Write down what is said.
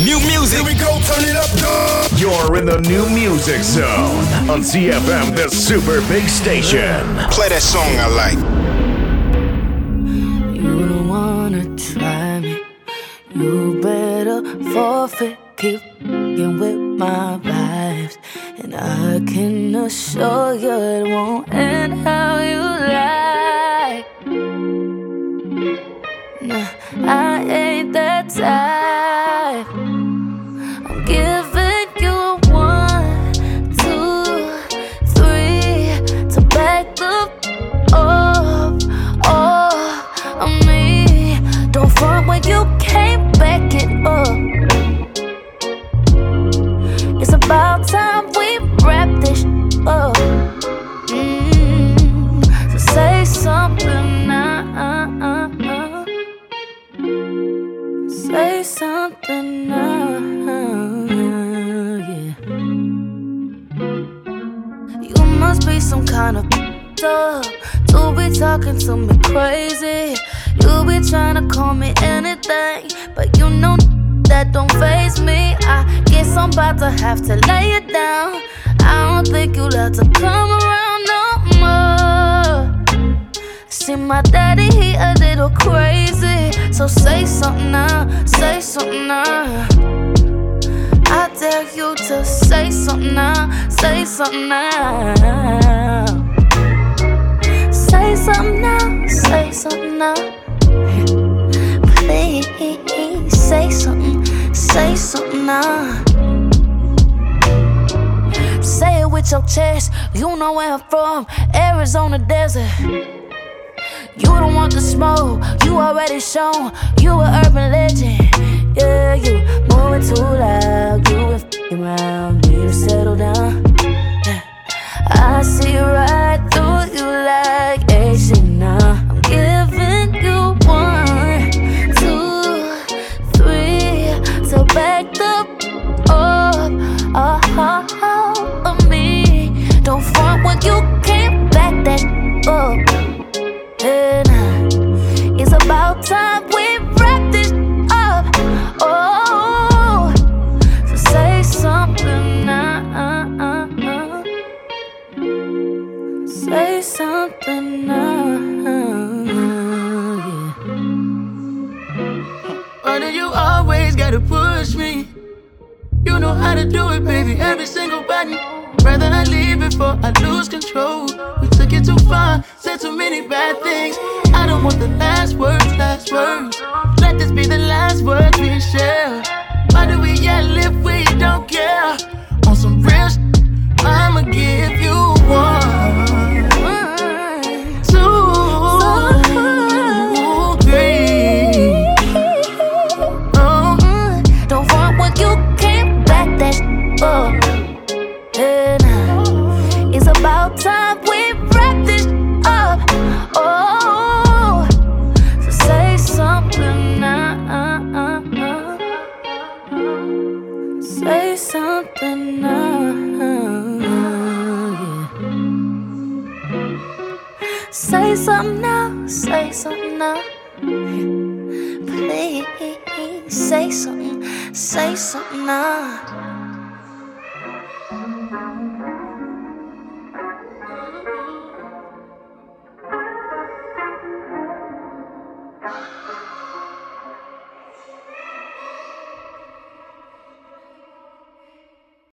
New music. Here we go, turn it up. You're in the new music zone on CFM, the super big station. Play that song I like. You don't wanna try me. You better forfeit. Keep f***ing with my vibes, and I can assure you it won't end how you like. Nah, I ain't that type. I'm giving you a 1, 2, 3 to back the up. On me. Don't front when you can't back it up. It's about time we wrap this up. So say something now. Say something now. Yeah. You must be some kind of up to be talking to me crazy. You be trying to call me anything, but you know that don't faze me. I guess I'm about to have to lay it down. I don't think you'll have to come around no more. See my daddy, he a little crazy. So say something now, say something now. I dare you to say something now, say something now. Say something now, say something now. Please say something now. Say it with your chest. You know where I'm from, Arizona desert. You don't want the smoke, you already shown. You an urban legend. Yeah, you moving too loud. You been f***ing around, need to settle down. I see right through you like Asian now. I'm giving you 1, 2, 3 to back the up of me. Don't front when you can't back that up. And it's about time we wrap this up. Oh, so say something now. Say something now. Yeah. Why do you always gotta push me? You know how to do it, baby, every single button. Rather not leave before I lose control. We took it too far, said too many bad things. I don't want the last words, last words. Let this be the last words we share. Why do we yell if we don't care? On some real shit, I'ma give you 1, 2, 3. Don't front when you can't back that up. And it's about time we wrap this up. Oh, so say something now. Say something now. Yeah. Say something now. Say something now. Please say something now.